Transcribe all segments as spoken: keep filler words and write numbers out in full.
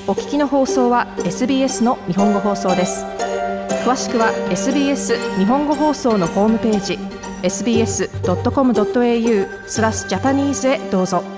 お聞きの放送は エスビーエス の日本語放送です。詳しくは エスビーエス 日本語放送のホームページ エスビーエスドットコムドットエーユー スラスジャパニーズへどうぞ。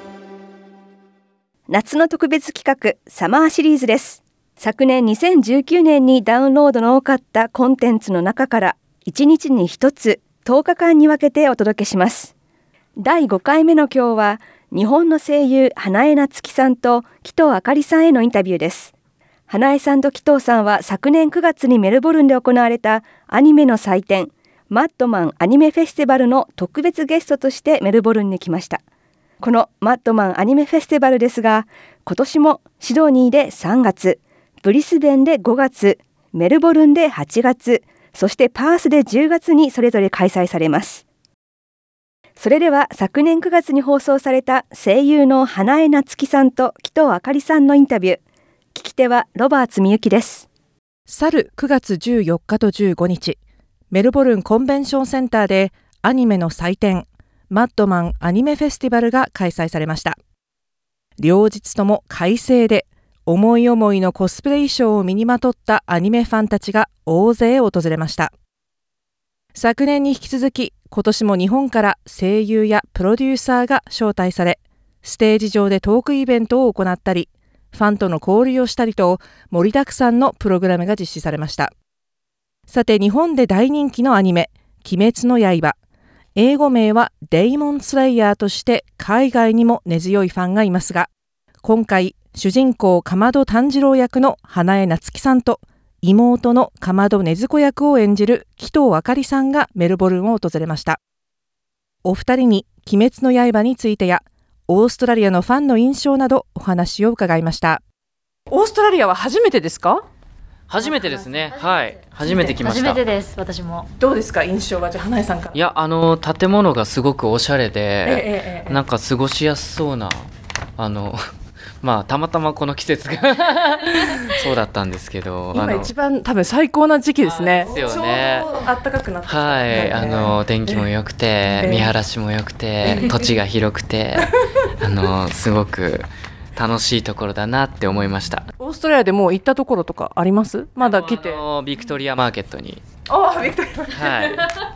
夏の特別企画サマーシリーズです。昨年にせんじゅうきゅうねんにダウンロードの多かったコンテンツの中からいちにちにひとつとおかかんに分けてお届けします。だいごかいめの今日は日本の声優花江夏樹さんと紀藤あかりさんへのインタビューです。花江さんと紀藤さんは昨年くがつにメルボルンで行われたアニメの祭典マッドマンアニメフェスティバルの特別ゲストとしてメルボルンに来ました。このマッドマンアニメフェスティバルですが、今年もシドニーでさんがつ、ブリスベンでごがつ、メルボルンではちがつ、そしてパースでじゅうがつにそれぞれ開催されます。それでは昨年くがつに放送された声優の花江夏樹さんと紀藤あかりさんのインタビュー、聞き手はロバーツみゆきです。 去るくがつじゅうよっかとじゅうごにち、メルボルンコンベンションセンターでアニメの祭典マッドマンアニメフェスティバルが開催されました。両日とも快晴で思い思いのコスプレ衣装を身にまとったアニメファンたちが大勢訪れました。昨年に引き続き今年も日本から声優やプロデューサーが招待され、ステージ上でトークイベントを行ったり、ファンとの交流をしたりと盛りだくさんのプログラムが実施されました。さて、日本で大人気のアニメ鬼滅の刃、英語名はデイモンスレイヤーとして海外にも根強いファンがいますが、今回主人公竈門炭治郎役の花江夏樹さんと妹の竈門禰豆子役を演じる紀藤あかりさんがメルボルンを訪れました。お二人に鬼滅の刃についてやオーストラリアのファンの印象などお話を伺いました。オーストラリアは初めてですか？ 初めてですね。はい、初めて来ました。 初めてです。私も。 どうですか、印象は。じゃあ花江さんから。 いや、あの建物がすごくおしゃれで、 ええええ、 なんか過ごしやすそうな、あのまあたまたまこの季節がそうだったんですけど、 今一番多分最高な時期ですね。 ですよね。 ちょうど暖かくなってきた、 はい、 ね、 あの天気も良くて、ええ、見晴らしも良くて、え、土地が広くてあのすごく楽しいところだなって思いました。 オーストラリアでもう行ったところとかあります？まだ来て。 あのビクトリアマーケットに。 ああ、ビクトリアマーケット。 はい。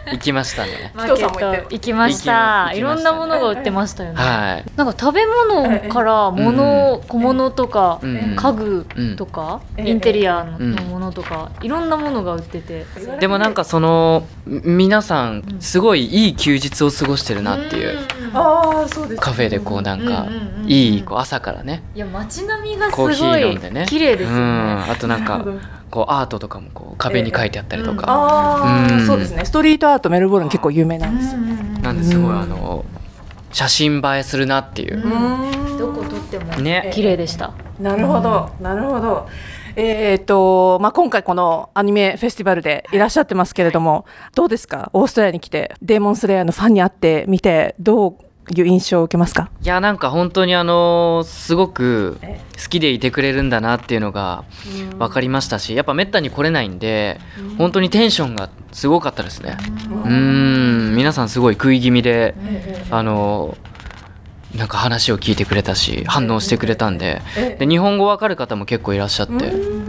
行きましたね。 マーケット行きました。いろんなものが売ってましたよね。はい。なんか食べ物から物、小物とか、家具とか、インテリアのものとか、いろんなものが売ってて。 でもなんかその皆さんすごいいい休日を過ごしてるなっていう。 ああ、そうです。 カフェでこうなんかいいこう朝からね。 いや、街並みがすごい綺麗ですよね。 あとなんか。こうアートとかもこう壁に書いてあったりとか、 えーうん、あ、うん、そうですね。ストリートアートメルボルン結構有名なんですよね。 なんですごいあの写真映えするなっていう、 うん、どこ撮ってもね綺麗でした。 なるほど、なるほど。えーとまあ、今回このアニメフェスティバルでいらっしゃってますけれども、はい、どうですか？オーストラリアに来てデーモンスレイヤーのファンに会ってみてどういう印象を受けますか？ いや、なんか本当にあのすごく好きでいてくれるんだなっていうのが分かりましたし、やっぱめったに来れないんで本当にテンションがすごかったですね。うーん、皆さんすごい食い気味であのなんか話を聞いてくれたし反応してくれたんで、で日本語分かる方も結構いらっしゃって、うん、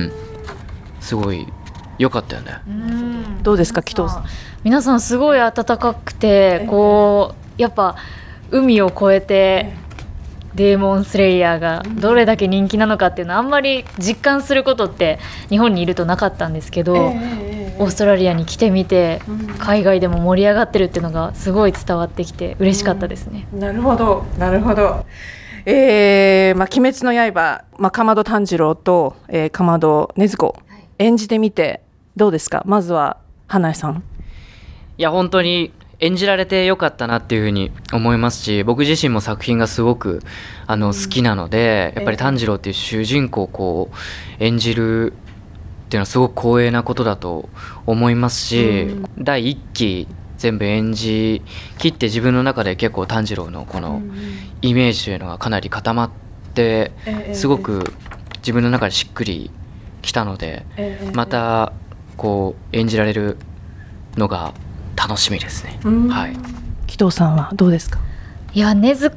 すごい良かったよね。 どうですか、紀藤さん？ 皆さんすごい温かくて、こうやっぱ海を越えてデーモンスレイヤーがどれだけ人気なのかっていうのはあんまり実感することって日本にいるとなかったんですけど、オーストラリアに来てみて海外でも盛り上がってるっていうのがすごい伝わってきて嬉しかったですね。 うん、なるほど、なるほど。えーまあ、鬼滅の刃、まあ、竈門炭治郎と、えー、竈門禰豆子演じてみてどうですか？まずは花江さん。 いや、本当に演じられてよかったなっていうふうに思いますし、僕自身も作品がすごくあの好きなので、やっぱり炭治郎っていう主人公をこう演じるっていうのはすごく光栄なことだと思いますし、だいいっき全部演じ切って自分の中で結構炭治郎のこのイメージというのがかなり固まってすごく自分の中でしっくりきたので、またこう演じられるのが楽しみですね。はい。 紀藤さんはどうですか？ いや、禰豆子っ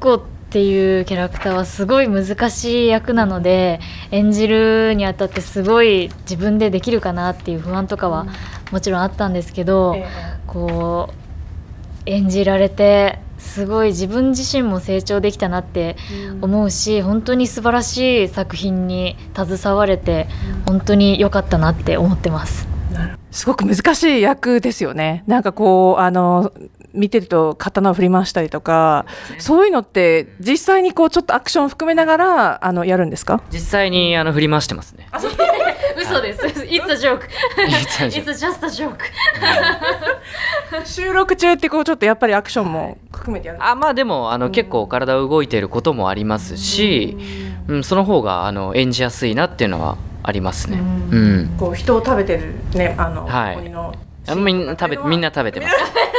っていうキャラクターはすごい難しい役なので、演じるにあたってすごい自分でできるかなっていう不安とかはもちろんあったんですけど、こう演じられてすごい自分自身も成長できたなって思うし、本当に素晴らしい作品に携われて本当に良かったなって思ってます。 すごく難しい役ですよね。なんかこうあの見てると刀を振り回したりとか、そういうのって実際にこうちょっとアクションを含めながらあのやるんですか？ 実際にあの振り回してますね。 嘘です。It's a joke. It's just a joke. 収録中ってこうちょっとやっぱりアクションも含めてやる。 あ、まあでもあの結構体動いていることもありますし、うん、その方があの演じやすいなっていうのはありますね。うん、 こう人を食べてるね、あの、 はい、 鬼のあみんな食べみんな食べてます。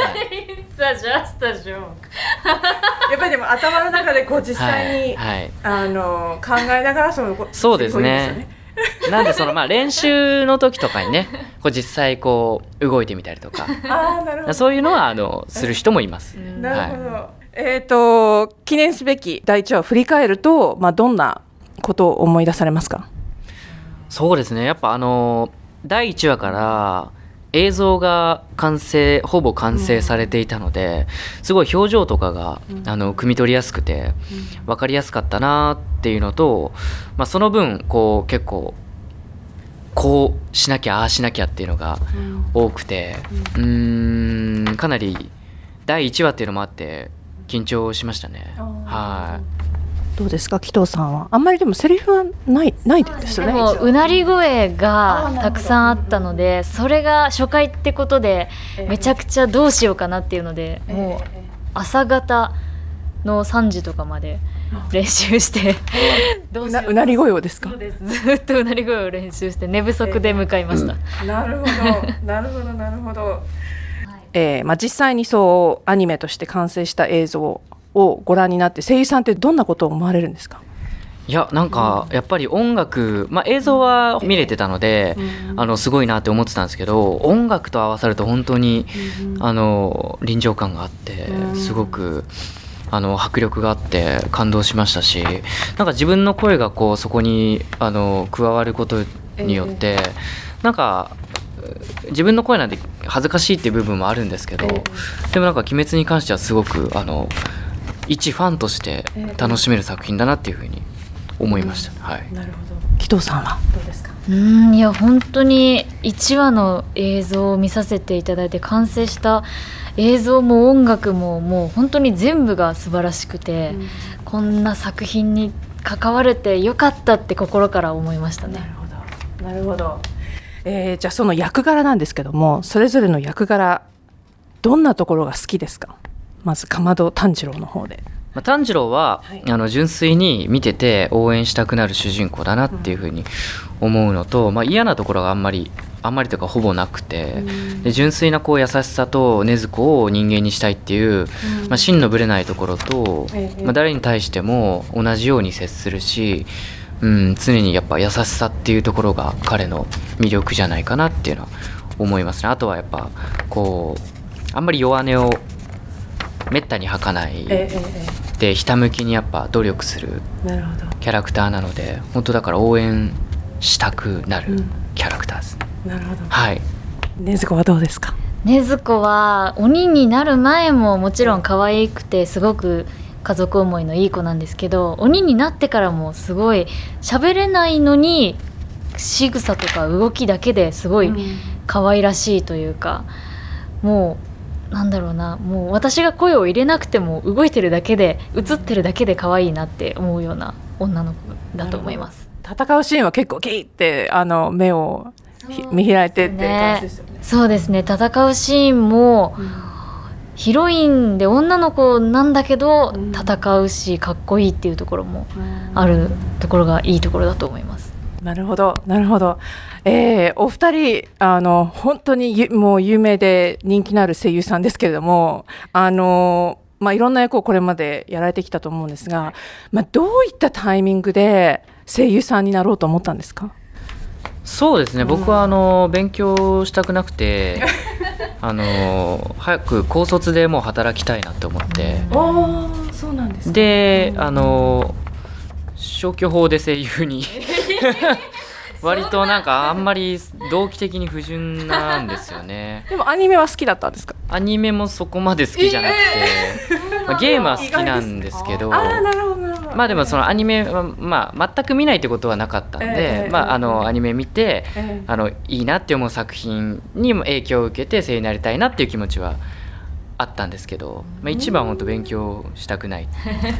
It's a just a joke. やっぱりでも頭の中でこう実際に、はいはい、あの考えながらそのそうですね。なんでそのまあ練習の時とかにね、こう実際こう動いてみたりとか、 あ、なるほど、 そういうのはあのする人もいます。 なるほど。はい、えっと記念すべきだいいちわを振り返ると、まあどんなことを思い出されますか？ そうですね。やっぱあのだいいちわから映像が完成ほぼ完成されていたので、すごい表情とかが、うん、あの汲み取りやすくて分かりやすかったなっていうのと、まあ、その分こう結構こうしなきゃああしなきゃっていうのが多くて、うん、うーんかなりだいいちわっていうのもあって緊張しましたね。はい。 どうですか、紀藤さんは？あんまりでもセリフはないないですよね。 でもうなり声がたくさんあったので、それが初回ってことでめちゃくちゃどうしようかなっていうので、もう朝方のさんじとかまで練習してどうしよう、うなり声をですか？ そうです。ずっとうなり声を練習して寝不足で向かいました。 えー、なるほどなるほどなるほど。えーまあ、実際にそうアニメとして完成した映像をご覧になって、声優さんってどんなことを思われるんですか？ いや、なんかやっぱり音楽、まあ、映像は見れてたので、うん、あのすごいなって思ってたんですけど、音楽と合わさると本当に、うん、あの臨場感があって、うん、すごくあの迫力があって感動しましたし、なんか自分の声がこうそこにあの加わることによって、えー、なんか自分の声なんて恥ずかしいっていう部分もあるんですけど、えー、でもなんか鬼滅に関してはすごくあの一ファンとして楽しめる作品だなっていうふうに思いました。うん、はい。 なるほど。紀藤さんはどうですか？ うん、いや本当にいちわの映像を見させていただいて、完成した映像も音楽ももう本当に全部が素晴らしくて、うん、こんな作品に関われてよかったって心から思いましたね。 なるほどなるほど。えー、じゃあその役柄なんですけども、それぞれの役柄どんなところが好きですか？まずかまど炭治郎の方で。 まあ、炭治郎は、はい、あの純粋に見てて応援したくなる主人公だなっていうふうに思うのと、うん、まあ、嫌なところがあんまりあんまりというかほぼなくて、うん、で純粋なこう優しさと禰豆子を人間にしたいっていう、うん、まあ、芯のぶれないところと、うん、まあ、誰に対しても同じように接するし、うん、常にやっぱ優しさっていうところが彼の魅力じゃないかなっていうのは思いますね。あとはやっぱこうあんまり弱音をめったに吐かない、ええ、でひたむきにやっぱ努力するキャラクターなので、本当だから応援したくなるキャラクターです、 うん、なるほど。 はい。 禰豆子はどうですか？ 禰豆子は鬼になる前ももちろん可愛くてすごく家族思いのいい子なんですけど、鬼になってからもすごい喋れないのに仕草とか動きだけですごい可愛らしいというか、もうなんだろうな、もう私が声を入れなくても動いてるだけで映ってるだけで可愛いなって思うような女の子だと思います。 戦うシーンは結構キーってあの目を見開いてって感じですよね。 そうですね、戦うシーンも、うん、ヒロインで女の子なんだけど、うん、戦うしかっこいいっていうところもあるところがいいところだと思います。 なるほどなるほど。えー、お二人あの本当にもう有名で人気のある声優さんですけれども、あの、まあ、いろんな役をこれまでやられてきたと思うんですが、まあ、どういったタイミングで声優さんになろうと思ったんですか？ そうですね、僕はあの勉強したくなくてあの早く高卒でもう働きたいなって思って、 そうなんですか。 で、あの消去法で声優に割となんかあんまり動機的に不純なんですよね。 でもアニメは好きだったんですか？ アニメもそこまで好きじゃなくて、えーまあ、ゲームは好きなんですけど、 あ、なるほどなるほど。 まあでもそのアニメは、まあ、全く見ないってことはなかったんで、 えーまあ、あのアニメ見て、 えーあのいいなって思う作品にも影響を受けて声優になりたいなっていう気持ちはあったんですけど、まあ、一番本当勉強したくない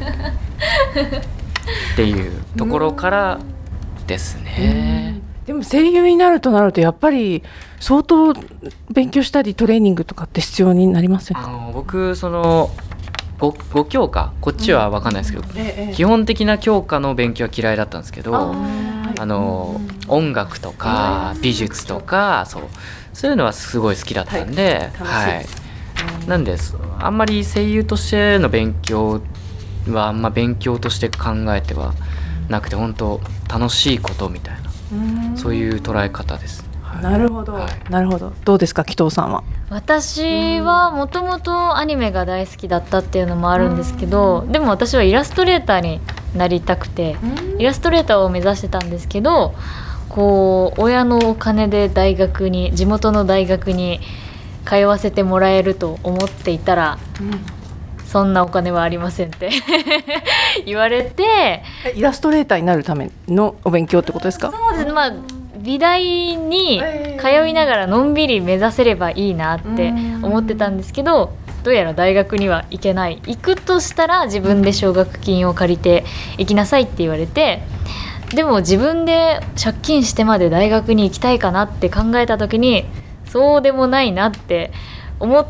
っていうところからですね。 でも声優になるとなるとやっぱり相当勉強したりトレーニングとかって必要になりませんか？ あの僕その 5, ご教科こっちは分かんないですけど、 ええ基本的な教科の勉強は嫌いだったんですけど、 ああの音楽とか美術とかそうそういうのはすごい好きだったんで、 はいはい、なんであんまり声優としての勉強はあんま勉強として考えてはなくて、本当楽しいことみたいなそういう捉え方です。 なるほど、 はい、 なるほど。どうですか、紀藤さんは？ 私はもともとアニメが大好きだったっていうのもあるんですけど、でも私はイラストレーターになりたくてイラストレーターを目指してたんですけど、こう親のお金で大学に地元の大学に通わせてもらえると思っていたら、そんなお金はありませんって言われて。 イラストレーターになるためのお勉強ってことですか？ そうです、まあ美大に通いながらのんびり目指せればいいなって思ってたんですけど、どうやら大学には行けない、行くとしたら自分で奨学金を借りて行きなさいって言われて、でも自分で借金してまで大学に行きたいかなって考えた時にそうでもないなって思って、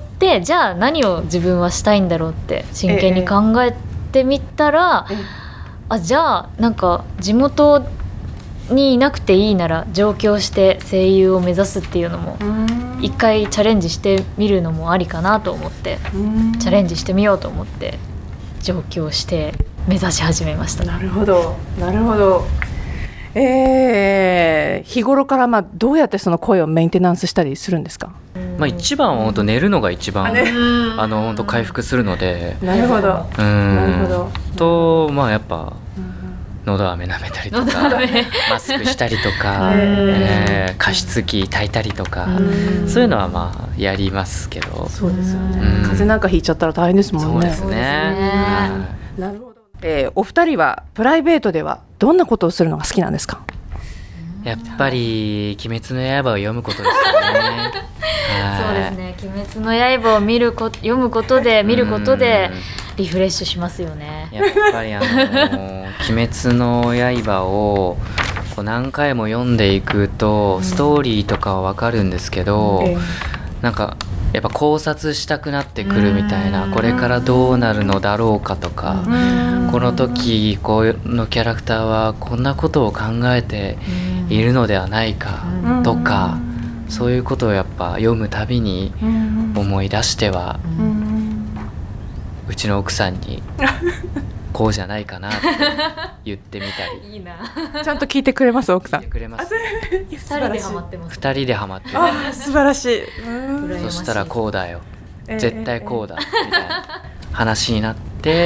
じゃあ何を自分はしたいんだろうって真剣に考えてみたら、 ええあじゃあなんか地元にいなくていいなら上京して声優を目指すっていうのも一回チャレンジしてみるのもありかなと思ってチャレンジしてみようと思って上京して目指し始めました。 なるほどなるほど。えー、日頃からまあどうやってその声をメンテナンスしたりするんですか？ まあ、一番は本当寝るのが一番、 あねあの本当回復するので、 なるほどうんなるほどとまあやっぱ喉飴舐めたりとかマスクしたりとか、えー、加湿器炊いたりとか、そういうのはまあやりますけど。 そうですよね、 うん風邪なんかひいちゃったら大変ですもんね。 そうですね、はなるほど。えー、お二人はプライベートではどんなことをするのが好きなんですか？ い、やっぱり鬼滅の刃を読むことですよね。 そうですね、鬼滅の刃を見るこ読むことで見ることでリフレッシュしますよね。 やっぱりあの鬼滅の刃をこう何回も読んでいくとストーリーとかは分かるんですけど、 えーなんかやっぱ考察したくなってくるみたいな、これからどうなるのだろうかとか、この時このキャラクターはこんなことを考えているのではないかとか、そういうことをやっぱ読むたびに思い出しては、うちの奥さんにこうじゃないかなって言ってみたり。 いいな。 ちゃんと聞いてくれます奥さん？ 言ってくれます。 二人でハマってます。 二人でハマってる。 あ、素晴らしい。 そしたらこうだよ、 えー絶対こうだ、みたいな話になって、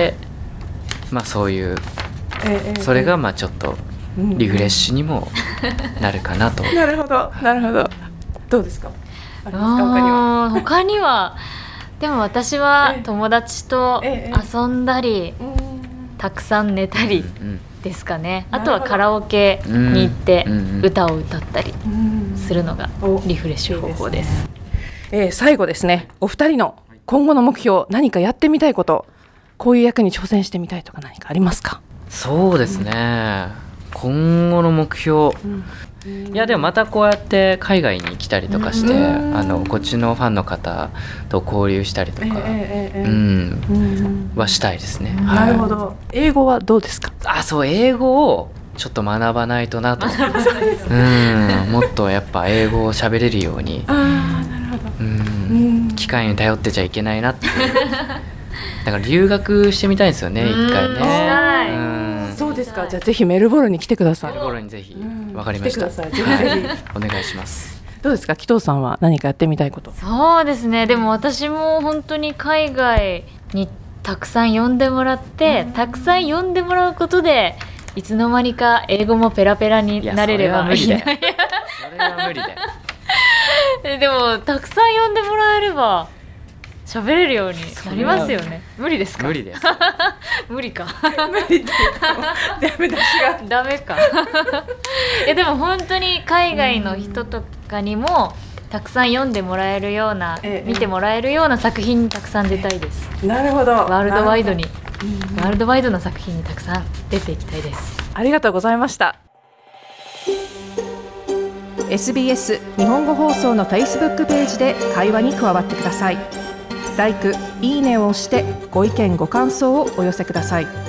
まあそういうえーそれがまあちょっとリフレッシュにもなるかなと。 なるほどなるほど。どうですか？ありますか他には？ あー他にはでも私は友達とええ遊んだりたくさん寝たりうんですかね。あなるほどとはカラオケに行ってうん歌を歌ったりするのがおリフレッシュ方法です。 えー最後ですね、お二人の今後の目標、何かやってみたいこと、こういう役に挑戦してみたいとか何かありますか？ そうですね、今後の目標、いやでもまたこうやって海外に来たりとかして、 うんあのこっちのファンの方と交流したりとか、 えーえーえーうんうんはしたいですね。 なるほはい、 ど。英語はどうですか？ あ、そう英語をちょっと学ばないとなと。うんもっとやっぱ英語を喋れるように、 ああ、なるほど。 うんうん機械に頼ってちゃいけないなっていうだから留学してみたいんですよね、一回ね。 したいうんそうですか。じゃあぜひメルボルンに来てください。 ところにぜひ、 うんわかりました。 来てくださいぜひぜひはいお願いします。 どうですか？紀藤さんは何かやってみたいこと？ そうですね。でも私も本当に海外にたくさん読んでもらって、たくさん読んでもらうことでいつの間にか英語もペラペラになれればいいな。 それは無理だよでもたくさん読んでもらえれば喋れるようになりますよね。無理ですか？ 無理です無理か無理ってダメ出しがダメかいやでも本当に海外の人とかにもたくさん読んでもらえるような、 ええ、 見てもらえるような作品にたくさん出たいです。 なるほど。 ワールドワイドに、 うん、 ワールドワイドな作品にたくさん出ていきたいです。 ありがとうございました。 エスビーエス 日本語放送の Facebook ページで会話に加わってください。ライク、いいねを押してご意見ご感想をお寄せください。